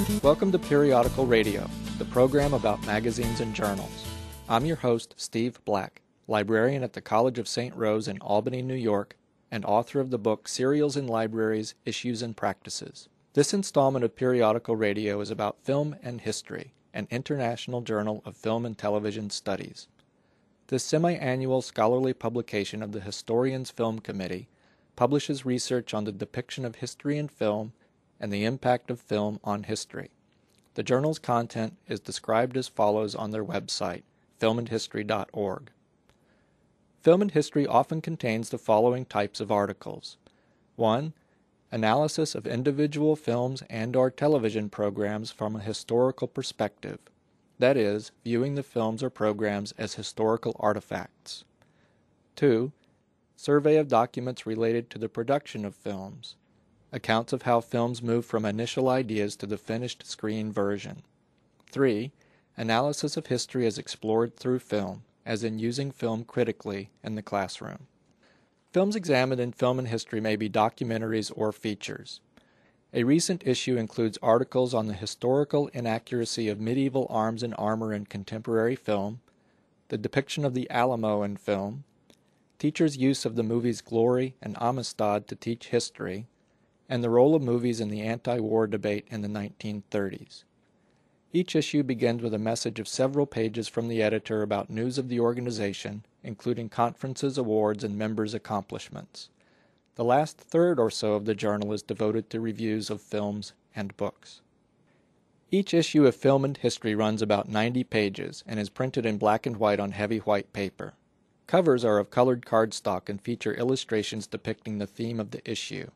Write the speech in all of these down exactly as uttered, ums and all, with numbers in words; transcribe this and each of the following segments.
Welcome to Periodical Radio, the program about magazines and journals. I'm your host, Steve Black, librarian at the College of Saint Rose in Albany, New York, and author of the book Serials in Libraries, Issues and Practices. This installment of Periodical Radio is about Film and History, an international journal of film and television studies. This semi-annual scholarly publication of the Historians' Film Committee publishes research on the depiction of history in film and the impact of film on history. The journal's content is described as follows on their website, film and history dot org. Film and History often contains the following types of articles. one. Analysis of individual films and or television programs from a historical perspective. That is, viewing the films or programs as historical artifacts. two. Survey of documents related to the production of films. Accounts of how films move from initial ideas to the finished screen version. three. Analysis of history as explored through film, as in using film critically in the classroom. Films examined in Film and History may be documentaries or features. A recent issue includes articles on the historical inaccuracy of medieval arms and armor in contemporary film, the depiction of the Alamo in film, teachers' use of the movies Glory and Amistad to teach history, and the role of movies in the anti-war debate in the nineteen thirties. Each issue begins with a message of several pages from the editor about news of the organization, including conferences, awards, and members' accomplishments. The last third or so of the journal is devoted to reviews of films and books. Each issue of Film and History runs about ninety pages and is printed in black and white on heavy white paper. Covers are of colored cardstock and feature illustrations depicting the theme of the issue.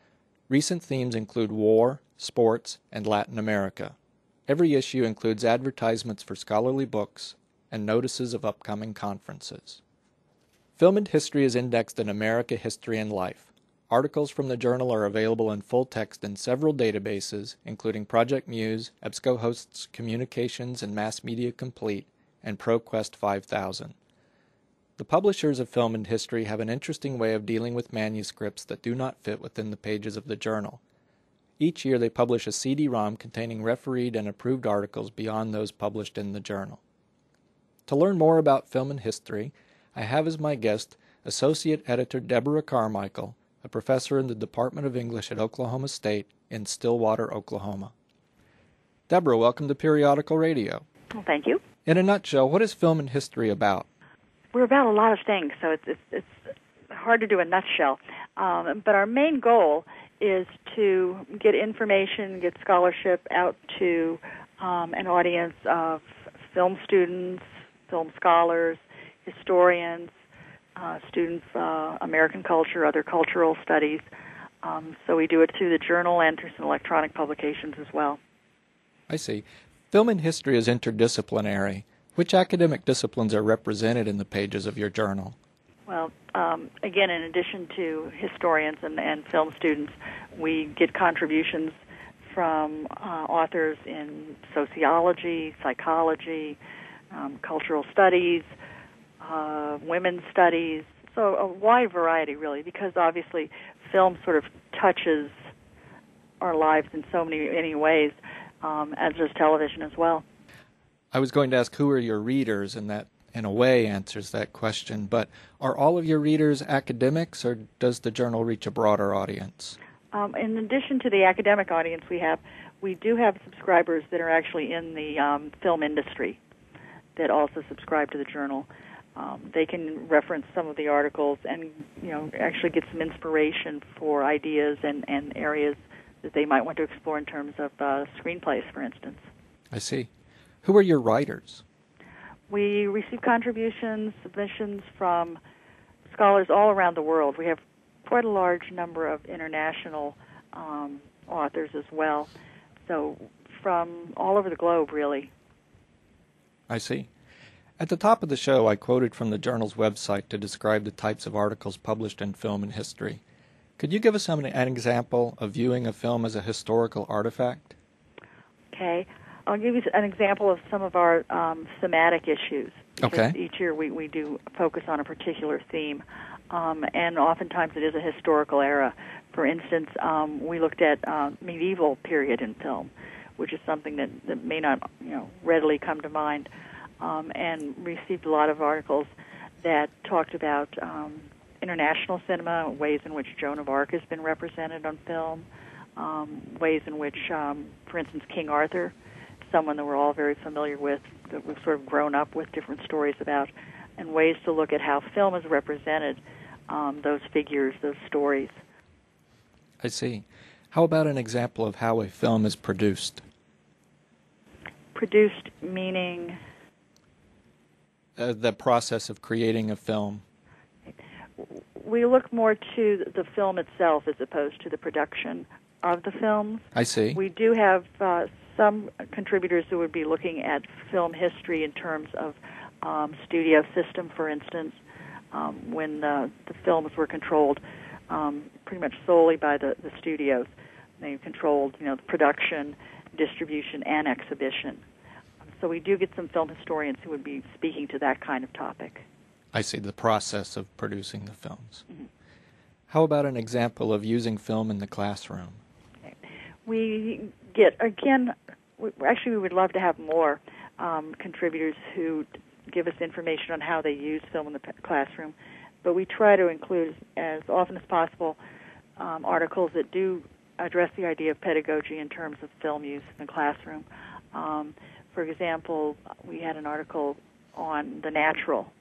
Recent themes include war, sports, and Latin America. Every issue includes advertisements for scholarly books and notices of upcoming conferences. Film and History is indexed in America History and Life. Articles from the journal are available in full text in several databases, including Project Muse, EBSCOhost's Communications and Mass Media Complete, and ProQuest five thousand. The publishers of Film and History have an interesting way of dealing with manuscripts that do not fit within the pages of the journal. Each year they publish a C D ROM containing refereed and approved articles beyond those published in the journal. To learn more about Film and History, I have as my guest Associate Editor Deborah Carmichael, a professor in the Department of English at Oklahoma State in Stillwater, Oklahoma. Deborah, welcome to Periodical Radio. Well, thank you. In a nutshell, what is Film and History about? We're about a lot of things, so it's it's, it's hard to do a nutshell. Um, but our main goal is to get information, get scholarship out to um, an audience of film students, film scholars, historians, uh, students, uh, American culture, other cultural studies. Um, so we do it through the journal and through some electronic publications as well. I see. Film and History is interdisciplinary. Which academic disciplines are represented in the pages of your journal? Well, um, again, in addition to historians and, and film students, we get contributions from uh, authors in sociology, psychology, um, cultural studies, uh, women's studies, so a wide variety, really, because obviously film sort of touches our lives in so many, many ways, um, as does television as well. I was going to ask who are your readers, and that, in a way, answers that question. But are all of your readers academics, or does the journal reach a broader audience? Um, in addition to the academic audience we have, we do have subscribers that are actually in the um, film industry that also subscribe to the journal. Um, they can reference some of the articles and, you know, actually get some inspiration for ideas and, and areas that they might want to explore in terms of uh, screenplays, for instance. I see. Who are your writers? We receive contributions, submissions from scholars all around the world. We have quite a large number of international um, authors as well, so from all over the globe, really. I see. At the top of the show, I quoted from the journal's website to describe the types of articles published in Film and History. Could you give us some, an example of viewing a film as a historical artifact? Okay. I'll give you an example of some of our um, thematic issues. Okay. Each year we, we do focus on a particular theme, um, and oftentimes it is a historical era. For instance, um, we looked at uh, medieval period in film. which is something that, that may not, you know, readily come to mind, um, and received a lot of articles that talked about um, international cinema, ways in which Joan of Arc has been represented on film, um, ways in which, um, for instance, King Arthur, someone that we're all very familiar with, that we've sort of grown up with different stories about, and ways to look at how film has represented um, those figures, those stories. I see. How about an example of how a film is produced? Produced meaning? Uh, the process of creating a film. We look more to the film itself as opposed to the production of the films. I see. We do have uh, some contributors who would be looking at film history in terms of um, studio system, for instance, um, when the, the films were controlled um, pretty much solely by the, the studios. They controlled, you know, the production, distribution, and exhibition. So we do get some film historians who would be speaking to that kind of topic. I see, the process of producing the films. Mm-hmm. How about an example of using film in the classroom? Okay. We get, again, we, actually we would love to have more um, contributors who give us information on how they use film in the p- classroom, but we try to include as often as possible um, articles that do address the idea of pedagogy in terms of film use in the classroom. Um, for example, we had an article on The Natural,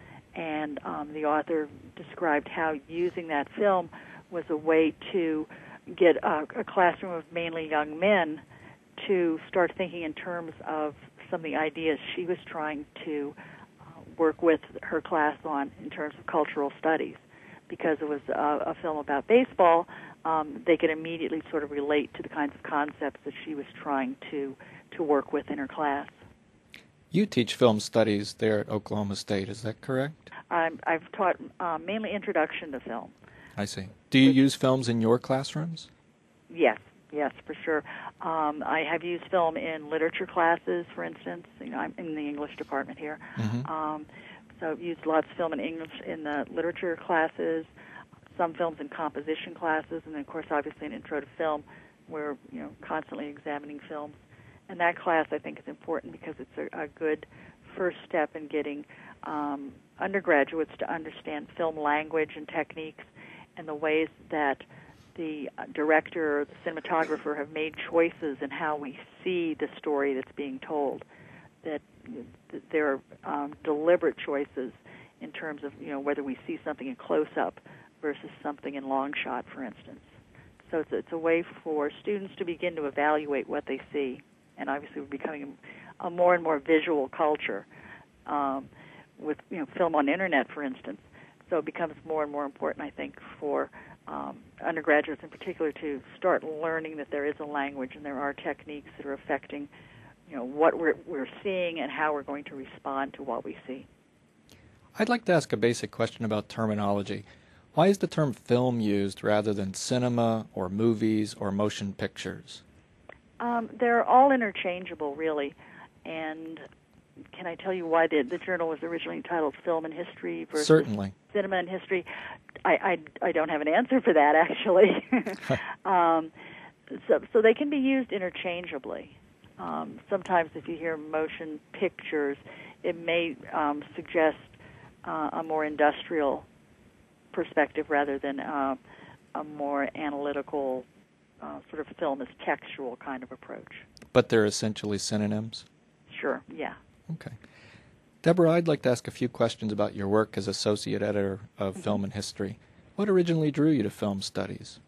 and um, the author described how using that film was a way to get a, a classroom of mainly young men to start thinking in terms of some of the ideas she was trying to uh, work with her class on in terms of cultural studies. Because it was a, a film about baseball, um, they could immediately sort of relate to the kinds of concepts that she was trying to, to work with in her class. You teach film studies there at Oklahoma State, is that correct? I'm, I've taught uh, mainly introduction to film. I see. Do you use films in your classrooms? Yes, yes, for sure. Um, I have used film in literature classes, for instance. You know, I'm in the English department here. Mm-hmm. Um, so I've used lots of film in English in the literature classes, some films in composition classes, and then, of course, obviously an intro to film, where, you know, constantly examining films. And that class, I think, is important because it's a, a good first step in getting um, undergraduates to understand film language and techniques and the ways that the director or the cinematographer have made choices in how we see the story that's being told. That, that there are um, deliberate choices in terms of, you know, whether we see something in close-up versus something in long shot, for instance. So it's, it's a way for students to begin to evaluate what they see. And obviously we're becoming a, a more and more visual culture um, with, you know, film on the internet, for instance. So it becomes more and more important, I think, for um, undergraduates in particular to start learning that there is a language and there are techniques that are affecting, you know, what we're, we're seeing and how we're going to respond to what we see. I'd like to ask a basic question about terminology. Why is the term film used rather than cinema or movies or motion pictures? Um, they're all interchangeable, really. And can I tell you why the, the journal was originally titled Film and History versus Certainly. Cinema and History? I, I, I don't have an answer for that, actually. um, so, so they can be used interchangeably. Um, sometimes if you hear motion pictures, it may um, suggest uh, a more industrial perspective rather than uh, a more analytical uh, sort of film as textual kind of approach. But they're essentially synonyms? Sure, yeah. Okay. Deborah, I'd like to ask a few questions about your work as associate editor of mm-hmm. Film and History. What originally drew you to film studies?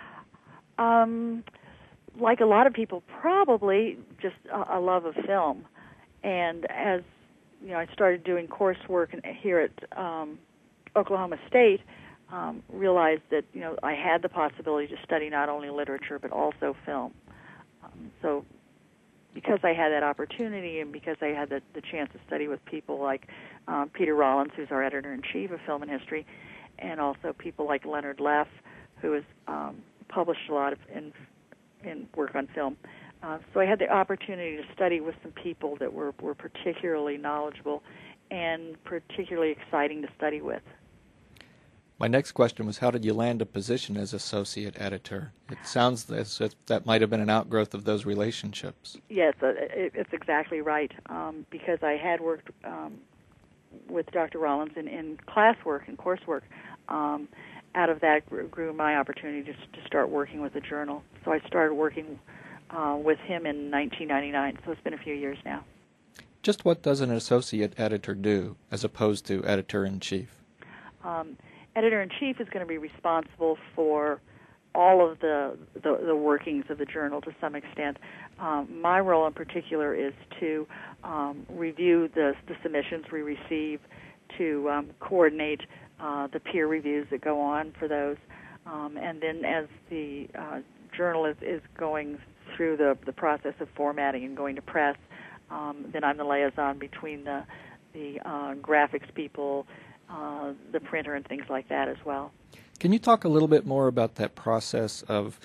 Um, like a lot of people, probably just a, a love of film. And as you know, I started doing coursework here at um, Oklahoma State, um, realized that, you know, I had the possibility to study not only literature but also film. Um, so because I had that opportunity and because I had the, the chance to study with people like um, Peter Rollins, who's our editor-in-chief of Film and History, and also people like Leonard Leff, who has um, published a lot of in, in work on film. Uh, so I had the opportunity to study with some people that were, were particularly knowledgeable and particularly exciting to study with. My next question was, how did you land a position as associate editor? It sounds as if that might have been an outgrowth of those relationships. Yes, uh, it, it's exactly right, um, because I had worked um, with Doctor Rollins in, in classwork and coursework. Um, out of that grew, grew my opportunity to, to start working with the journal. So I started working uh, with him in nineteen ninety-nine, so it's been a few years now. Just what does an associate editor do as opposed to editor-in-chief? Um, Editor-in-chief is going to be responsible for all of the, the, the workings of the journal to some extent. Um, my role in particular is to um, review the, the submissions we receive, to um, coordinate uh, the peer reviews that go on for those, um, and then as the uh, journal is, is going through the, the process of formatting and going to press, um, then I'm the liaison between the, the uh, graphics people, uh, the printer, and things like that as well. Can you talk a little bit more about that process of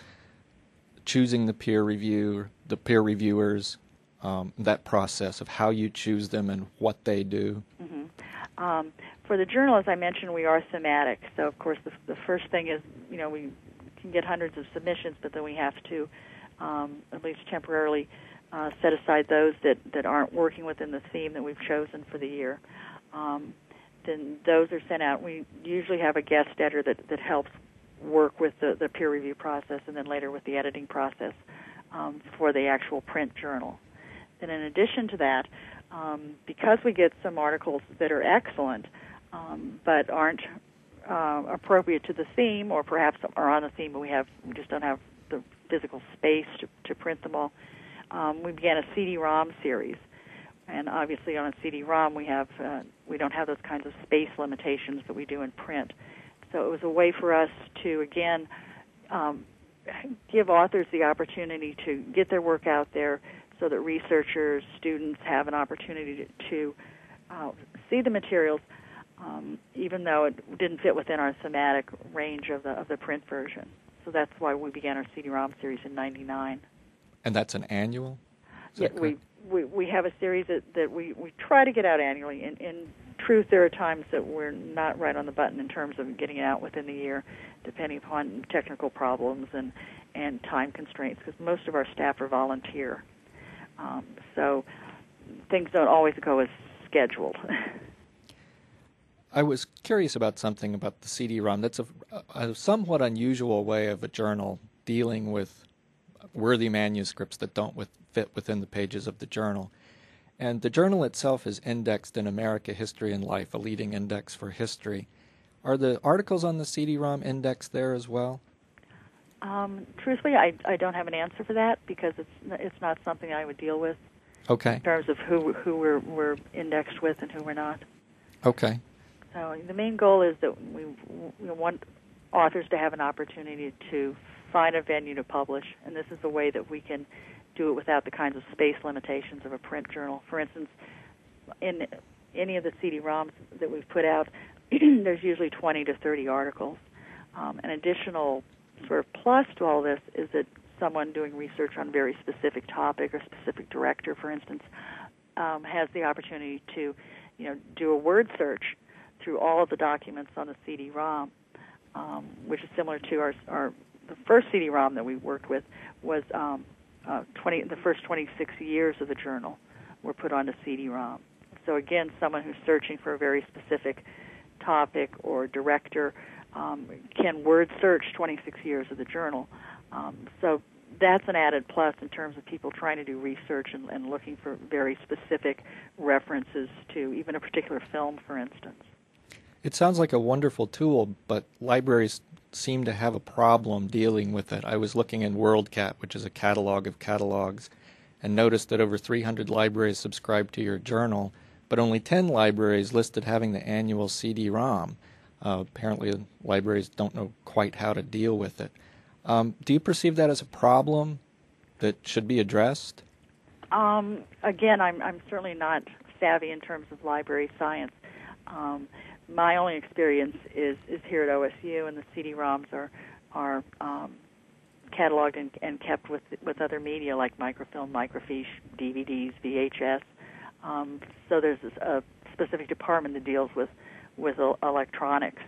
choosing the peer review, the peer reviewers, um, that process of how you choose them and what they do? Mm-hmm. Um, for the journal, as I mentioned, we are thematic. So, of course, the, the first thing is, you know, we can get hundreds of submissions, but then we have to, um, at least temporarily, uh, set aside those that, that aren't working within the theme that we've chosen for the year. Um, then those are sent out. We usually have a guest editor that, that helps work with the, the peer review process and then later with the editing process um, for the actual print journal. Then in addition to that, um, because we get some articles that are excellent um, but aren't uh, appropriate to the theme, or perhaps are on the theme but we have we just don't have the physical space to, to print them all, um, we began a C D ROM series. And obviously on a C D ROM we have uh, we don't have those kinds of space limitations that we do in print. So it was a way for us to, again, um, give authors the opportunity to get their work out there so that researchers, students have an opportunity to, to uh, see the materials, um, even though it didn't fit within our thematic range of the, of the print version. So that's why we began our C D ROM series in ninety-nine. And that's an annual? Yeah, we, we we have a series that, that we, we try to get out annually. In, in truth, there are times that we're not right on the button in terms of getting it out within the year, depending upon technical problems and, and time constraints, because most of our staff are volunteer. Um, so things don't always go as scheduled. I was curious about something about the C D ROM. That's a, a somewhat unusual way of a journal dealing with worthy manuscripts that don't with, fit within the pages of the journal. And the journal itself is indexed in America History and Life, a leading index for history. Are the articles on the C D ROM indexed there as well? Um, truthfully, I, I don't have an answer for that because it's it's not something I would deal with. Okay. In terms of who who we're we're indexed with and who we're not. Okay. So the main goal is that we, we want authors to have an opportunity to find a venue to publish, and this is a way that we can do it without the kinds of space limitations of a print journal. For instance, in any of the C D ROMs that we've put out, there's usually twenty to thirty articles. Um, an additional sort of plus to all this is that someone doing research on a very specific topic or specific director, for instance, um, has the opportunity to, you know, do a word search through all of the documents on the C D ROM, um, which is similar to our, our the first C D ROM that we worked with was um, uh, twenty the first twenty-six years of the journal were put onto C D ROM. So again, someone who's searching for a very specific topic or director um, can word search twenty-six years of the journal. Um, so that's an added plus in terms of people trying to do research and, and looking for very specific references to even a particular film, for instance. It sounds like a wonderful tool, but libraries seem to have a problem dealing with it. I was looking in WorldCat, which is a catalog of catalogs, and noticed that over three hundred libraries subscribe to your journal, but only ten libraries listed having the annual C D ROM. Uh, apparently, libraries don't know quite how to deal with it. Um, do you perceive that as a problem that should be addressed? Um, again, I'm, I'm certainly not savvy in terms of library science. Um, my only experience is, is here at O S U, and the C D ROMs are are um, cataloged and, and kept with with other media like microfilm, microfiche, D V Ds, V H S. Um, so there's a specific department that deals with with electronics.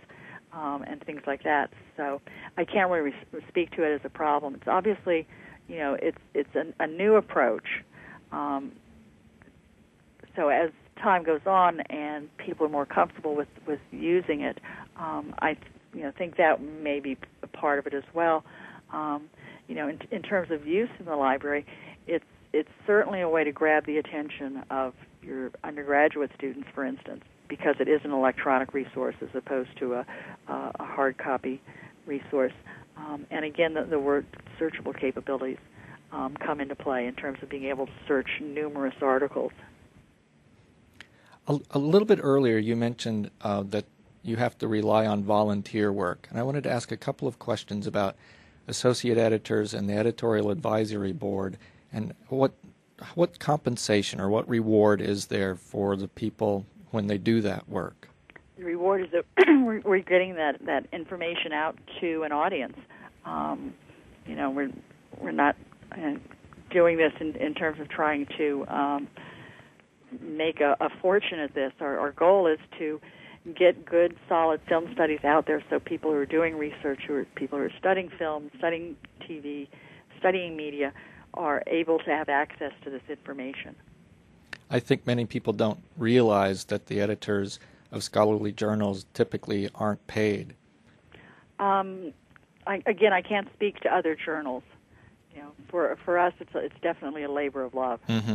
um, and things like that. So I can't really re- speak to it as a problem. It's obviously, you know, it's it's a, a new approach. Um, so as time goes on and people are more comfortable with, with using it, um, I you know think that may be a part of it as well. Um, you know, in, in terms of use in the library, it's it's certainly a way to grab the attention of your undergraduate students, for instance, because it is an electronic resource as opposed to a, uh, a hard copy resource. Um, and again, the, the word searchable capabilities um, come into play in terms of being able to search numerous articles. A, a little bit earlier, you mentioned uh, that you have to rely on volunteer work, and I wanted to ask a couple of questions about associate editors and the editorial advisory board, and what what compensation or what reward is there for the people when they do that work? The reward is that we're, we're getting that, that information out to an audience. Um, you know, we're we're not uh, doing this in, in terms of trying to um, make a, a fortune at this. Our, our goal is to get good, solid film studies out there so people who are doing research, who are people who are studying film, studying T V, studying media, are able to have access to this information. I think many people don't realize that the editors of scholarly journals typically aren't paid. Um, I, again, I can't speak to other journals. You know, for for us, it's a, it's definitely a labor of love. Mm-hmm.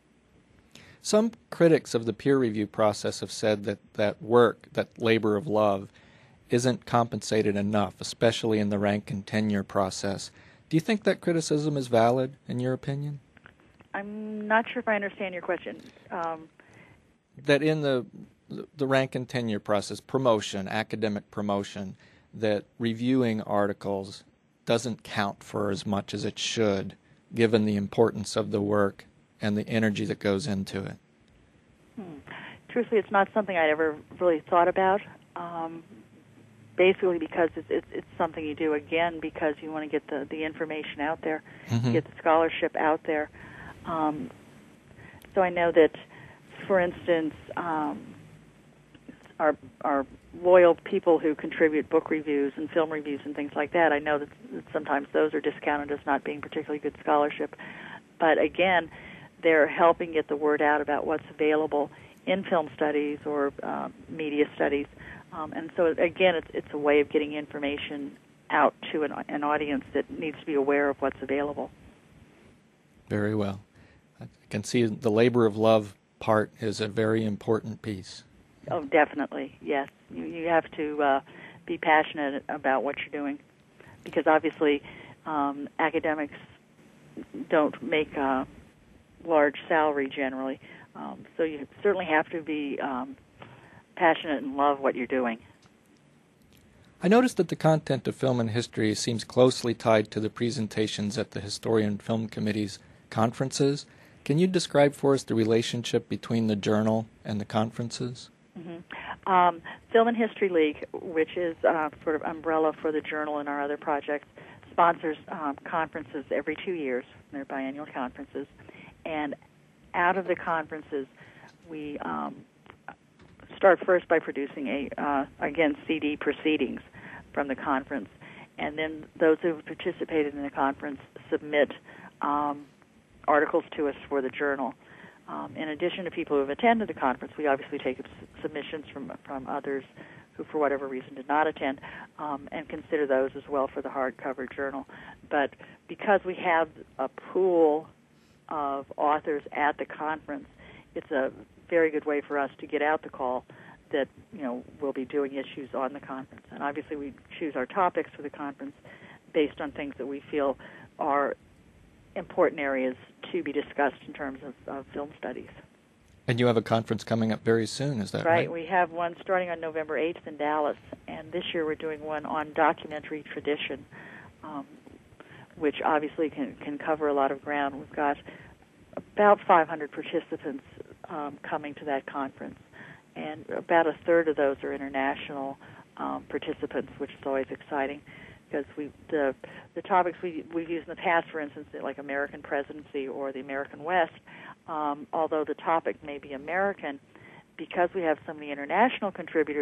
Some critics of the peer review process have said that that work, that labor of love, isn't compensated enough, especially in the rank and tenure process. Do you think that criticism is valid, in your opinion? I'm not sure if I understand your question. Um, that in the the rank and tenure process, promotion, academic promotion, that reviewing articles doesn't count for as much as it should, given the importance of the work and the energy that goes into it. Hmm. Truthfully, it's not something I'd ever really thought about. Um, basically, because it's, it's it's something you do again because you want to get the, the information out there, Mm-hmm. get the scholarship out there. Um, so I know that, for instance, um, our our loyal people who contribute book reviews and film reviews and things like that, I know that, that sometimes those are discounted as not being particularly good scholarship. But again, they're helping get the word out about what's available in film studies or uh, media studies. Um, and so, again, it's, it's a way of getting information out to an, an audience that needs to be aware of what's available. Very well. I can see the labor of love part is a very important piece. Oh, definitely, yes. You, you have to uh, be passionate about what you're doing because, obviously, um, academics don't make a large salary generally. Um, so you certainly have to be um, passionate and love what you're doing. I noticed that the content of Film and History seems closely tied to the presentations at the Historian Film Committee's conferences. Can you describe for us the relationship between the journal and the conferences? Mm-hmm. Um, Film and History League, which is uh, sort of umbrella for the journal and our other projects, sponsors um, conferences every two years. They're biannual conferences. And out of the conferences, we um, start first by producing a, uh, again, C D proceedings from the conference. And then those who have participated in the conference submit um, articles to us for the journal. Um, in addition to people who have attended the conference, we obviously take submissions from from others who, for whatever reason, did not attend, um, and consider those as well for the hardcover journal. But because we have a pool of authors at the conference, it's a very good way for us to get out the call that, you know, we'll be doing issues on the conference. And obviously we choose our topics for the conference based on things that we feel are important areas to be discussed in terms of, of film studies. And you have a conference coming up very soon, is that right? Right. We have one starting on November eighth in Dallas, and this year we're doing one on documentary tradition, um, which obviously can, can cover a lot of ground. We've got about five hundred participants um, coming to that conference, and about a third of those are international um, participants, which is always exciting. Because we the the topics we we've used in the past, for instance, like American presidency or the American West, um, although the topic may be American, because we have so many international contributors,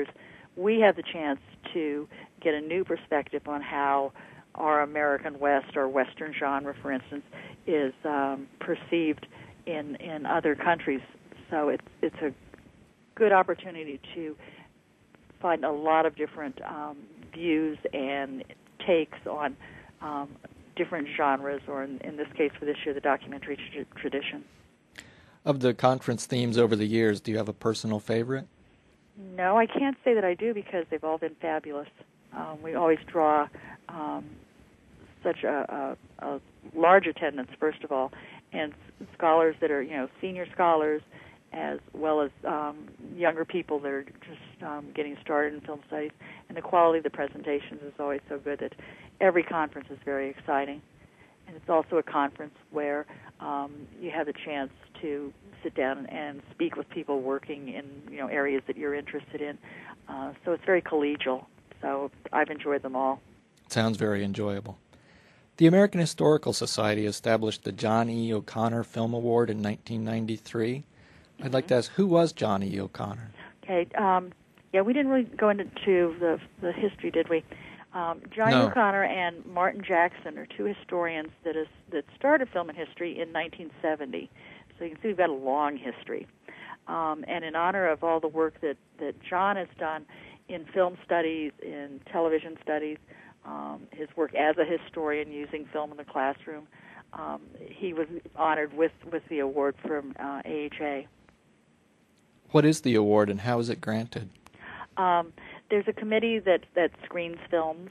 we have the chance to get a new perspective on how our American West or Western genre, for instance, is um, perceived in, in other countries. So it's it's a good opportunity to find a lot of different um, views and takes on um, different genres, or in, in this case for this year, the documentary tra- tradition. Of the conference themes over the years, do you have a personal favorite? No, I can't say that I do because they've all been fabulous. Um, we always draw um, such a, a, a large attendance, first of all, and scholars that are, you know, senior scholars, as well as um, younger people that are just um, getting started in film studies. And the quality of the presentations is always so good that every conference is very exciting. And it's also a conference where um, you have the chance to sit down and speak with people working in, you know, areas that you're interested in. Uh, so it's very collegial. So I've enjoyed them all. Sounds very enjoyable. The American Historical Society established the John E. O'Connor Film Award in nineteen ninety-three. I'd mm-hmm. like to ask, who was John E. O'Connor? Okay. Um, yeah, we didn't really go into the, the history, did we? Um, John no. E. O'Connor and Martin Jackson are two historians that is that started film and history in nineteen seventy. So you can see we've got a long history. Um, and in honor of all the work that, that John has done in film studies, in television studies, um, his work as a historian using film in the classroom, um, he was honored with, with the award from uh, A H A. What is the award and how is it granted? Um, there's a committee that, that screens films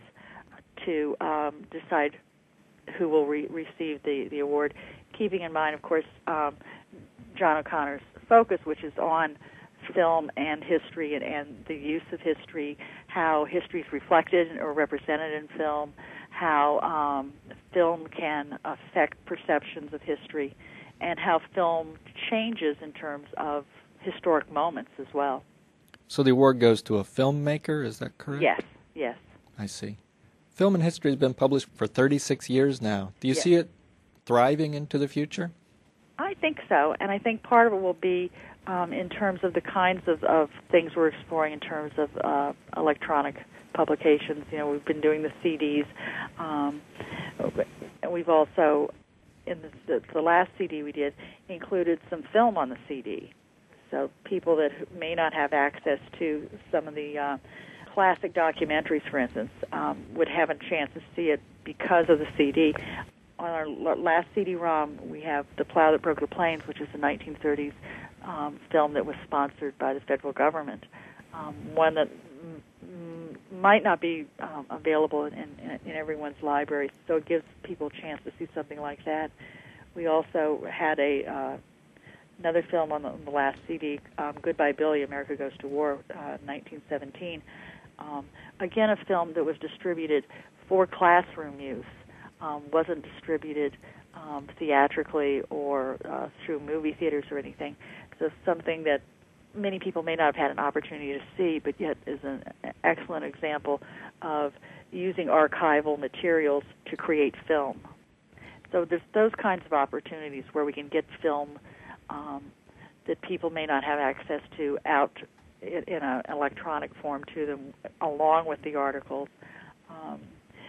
to um, decide who will re- receive the, the award, keeping in mind, of course, um, John O'Connor's focus, which is on film and history and, and the use of history, how history is reflected or represented in film, how um, film can affect perceptions of history, and how film changes in terms of historic moments as well. So the award goes to a filmmaker, is that correct? Yes, yes. I see. Film and history has been published for thirty-six years now. Do you yes. see it thriving into the future? I think so, and I think part of it will be um, in terms of the kinds of, of things we're exploring in terms of uh, electronic publications. You know, we've been doing the C Ds, um, and we've also, in the, the, the last C D we did, included some film on the C D. So people that may not have access to some of the uh, classic documentaries, for instance, um, would have a chance to see it because of the C D. On our last C D-ROM, we have The Plow That Broke the Plains, which is a nineteen thirties um, film that was sponsored by the federal government, um, one that m- m- might not be um, available in, in, in everyone's library, so it gives people a chance to see something like that. We also had a uh, another film on the, on the last C D, um, Goodbye Billy, America Goes to War, uh, nineteen seventeen. Um, again, a film that was distributed for classroom use. Um, wasn't distributed um, theatrically or uh, through movie theaters or anything. So something that many people may not have had an opportunity to see, but yet is an excellent example of using archival materials to create film. So there's those kinds of opportunities where we can get film um, that people may not have access to out in, in an electronic form to them, along with the articles. Um,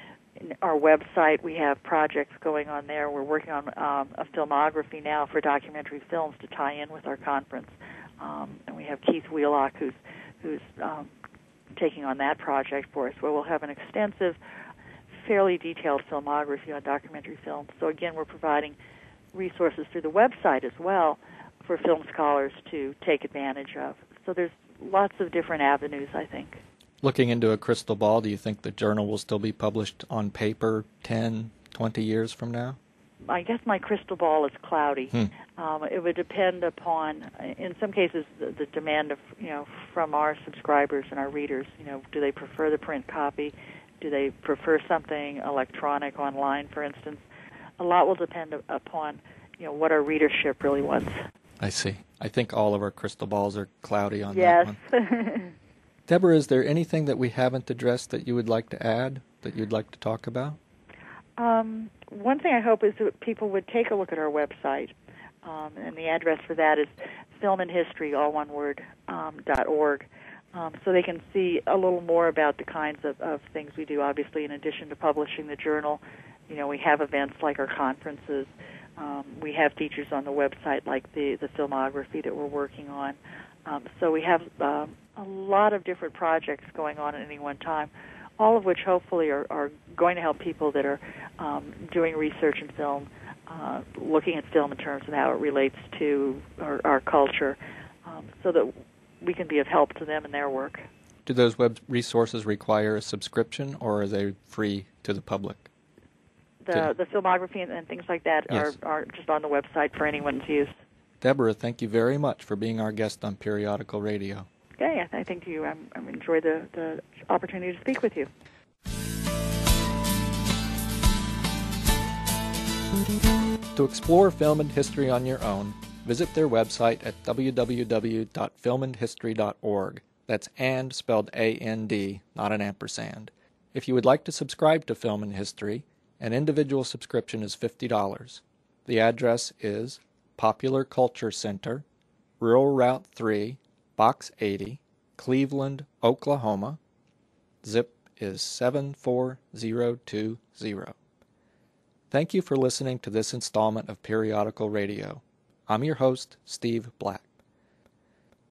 in our website, we have projects going on there. We're working on um, a filmography now for documentary films to tie in with our conference. Um, and we have Keith Wheelock, who's, who's um, taking on that project for us, where we'll have an extensive, fairly detailed filmography on documentary films. So again, we're providing resources through the website as well for film scholars to take advantage of. So there's lots of different avenues, I think. Looking into a crystal ball, do you think the journal will still be published on paper ten, twenty years from now? I guess my crystal ball is cloudy. Hmm. Um, it would depend upon, in some cases, the, the demand of, you know, from our subscribers and our readers. You know, do they prefer the print copy? Do they prefer something electronic online, for instance? A lot will depend upon, you know, what our readership really wants. I see. I think all of our crystal balls are cloudy on yes. that one. Deborah, is there anything that we haven't addressed that you would like to add, that you'd like to talk about? Um, one thing I hope is that people would take a look at our website, um, and the address for that is film and history, all one word, um, dot org. um, so they can see a little more about the kinds of, of things we do. Obviously, in addition to publishing the journal, you know, we have events like our conferences. Um, we have features on the website like the, the filmography that we're working on. Um, so we have um, a lot of different projects going on at any one time, all of which hopefully are, are going to help people that are um, doing research in film, uh, looking at film in terms of how it relates to our, our culture, um, so that we can be of help to them in their work. Do those web resources require a subscription, or are they free to the public? The, the filmography and, and things like that yes. are, are just on the website for anyone's use. Deborah, thank you very much for being our guest on Periodical Radio. Okay, I think you. I'm, I'm enjoyed the, the opportunity to speak with you. To explore film and history on your own, visit their website at w w w dot film and history dot org. That's and spelled A N D, not an ampersand. If you would like to subscribe to Film and History, an individual subscription is fifty dollars. The address is Popular Culture Center, Rural Route three, Box eighty, Cleveland, Oklahoma. Zip is seven four zero two zero. Thank you for listening to this installment of Periodical Radio. I'm your host, Steve Black.